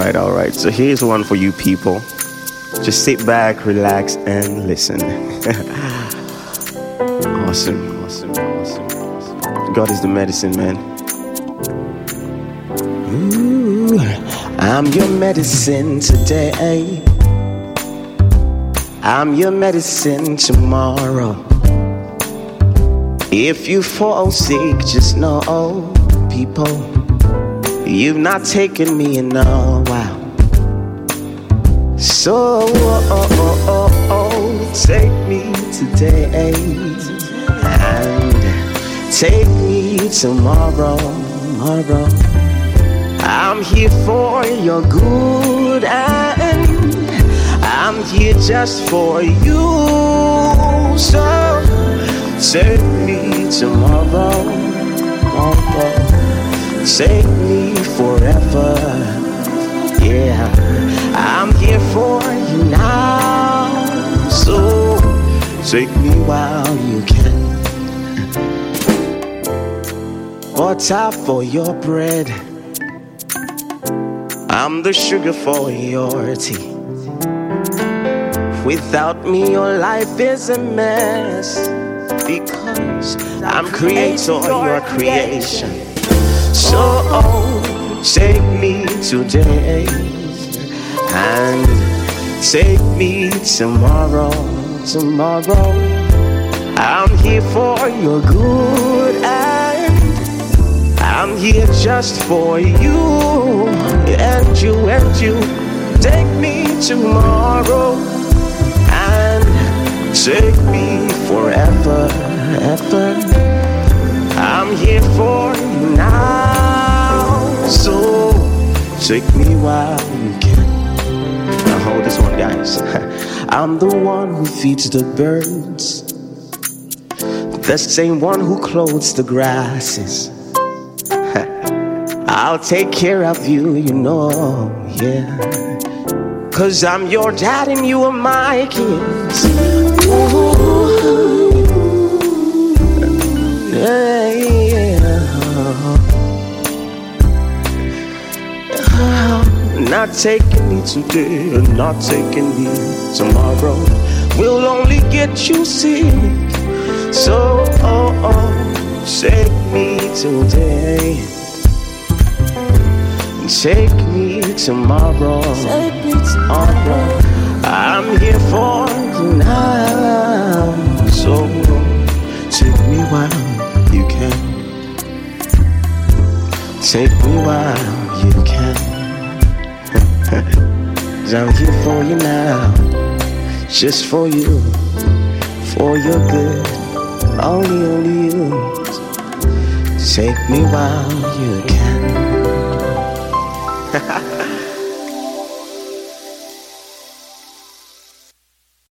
all right. So here's one for you people. Just sit back, relax, and listen. Awesome, awesome, awesome, awesome. God is the medicine, man. Ooh, I'm your medicine today. I'm your medicine tomorrow. If you fall sick, just know, people, you've not taken me in a while. So, take me today and take me tomorrow. I'm here for your good and I'm here just for you. So, take me tomorrow. Take me forever. Yeah, I'm here for you now. So take me while you can. Butter for your bread. I'm the sugar for your tea. Without me, your life is a mess. Because I'm creator, your creation. So take me today and take me tomorrow. I'm here for your good and I'm here just for you. And you take me tomorrow and take me forever. I'm here for you now. So take me while you can. Now hold this one, guys. I'm the one who feeds the birds, the same one who clothes the grasses. I'll take care of you, you know, yeah. 'Cause I'm your dad and you are my kids. Ooh. Not taking me today and not taking me tomorrow will only get you sick. So, take me today, take me tomorrow. I'm here for you now. So, take me while you can. Take me while you can. 'Cause I'm here for you now, just for you, for your good, only you. Take me while you can.